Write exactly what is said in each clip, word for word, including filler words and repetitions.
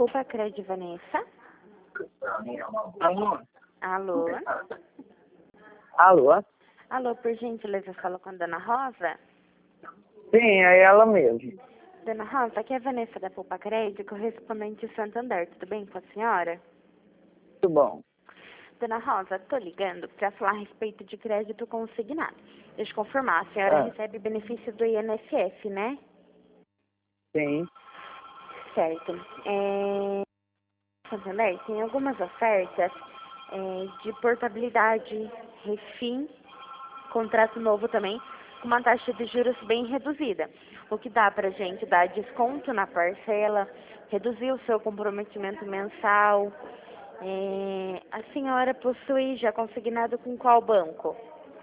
Pulpacred, Vanessa. Alô? Alô? Alô? Alô, por gentileza, falo com a Dona Rosa? Sim, é ela mesmo. Dona Rosa, aqui é a Vanessa da Pulpacred, correspondente de Santander. Tudo bem com a senhora? Muito bom. Dona Rosa, tô ligando para falar a respeito de crédito consignado. Deixa eu confirmar, a senhora Ah. recebe benefício do I N S S, né? Sim. Certo. É... Santander tem algumas ofertas é, de portabilidade, refim, contrato novo também, com uma taxa de juros bem reduzida. O que dá pra gente dar desconto na parcela, reduzir o seu comprometimento mensal. É, a senhora possui já consignado com qual banco?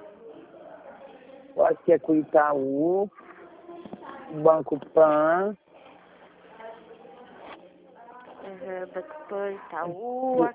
Pode ser com o Itaú, Banco Pan, Uhum, Banco Pan, Itaú.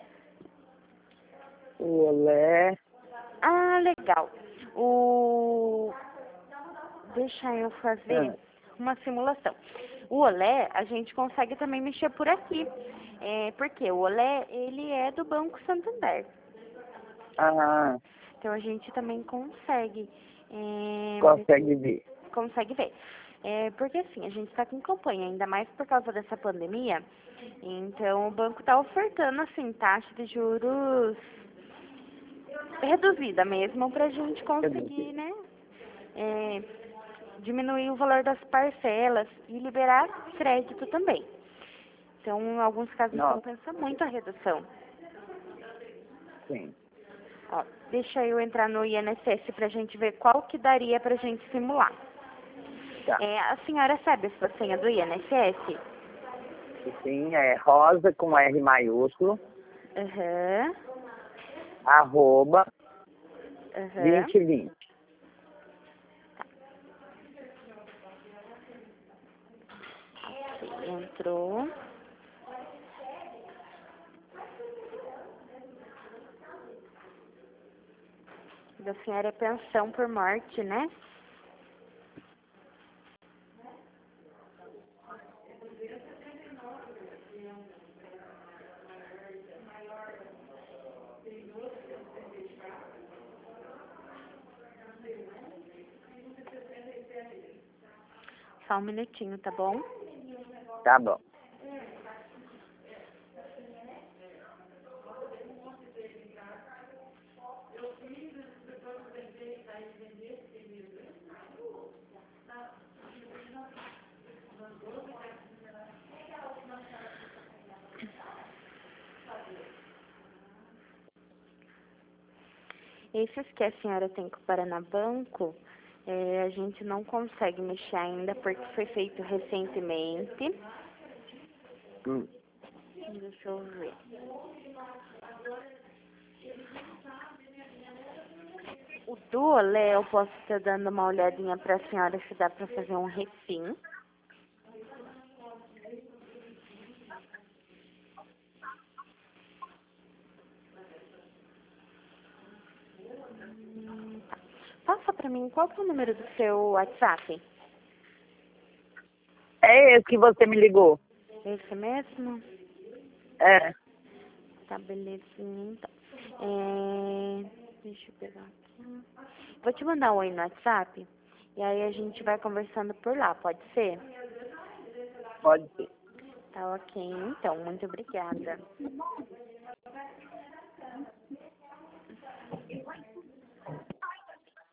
o Olé. Ah, legal. O... Deixa eu fazer Ah. uma simulação. O Olé, a gente consegue também mexer por aqui. É, porque o Olé, ele é do Banco Santander. Ah, Então, a gente também consegue... É, consegue ver. consegue ver. É, porque assim, a gente está com campanha, ainda mais por causa dessa pandemia. Então, o banco está ofertando, assim, taxa de juros reduzida mesmo, para a gente conseguir, né, é, diminuir o valor das parcelas e liberar crédito também. Então, em alguns casos, Nossa, compensa muito a redução. sim. Ó, deixa eu entrar no I N S S para a gente ver qual que daria para a gente simular. Tá. É, a senhora sabe a sua senha do I N S S? Sim, é rosa com R maiúsculo, Aham, arroba, aham. vinte vinte. Ok, entrou. Da senhora é pensão por morte, né? Só um minutinho, tá bom? Tá bom. Esses que a senhora tem com o Paraná Banco, é, a gente não consegue mexer ainda porque foi feito recentemente. Hum. Deixa eu ver. O do Olé, eu posso estar dando uma olhadinha pra senhora se dá pra fazer um refim. Hum, tá. Passa pra mim, qual que é o número do seu WhatsApp? É esse que você me ligou? Esse mesmo? É. Tá, belezinha, então. É... Deixa eu pegar aqui. Vou te mandar um oi no WhatsApp. E aí a gente vai conversando por lá, pode ser? Pode ser. Tá ok, então. Muito obrigada.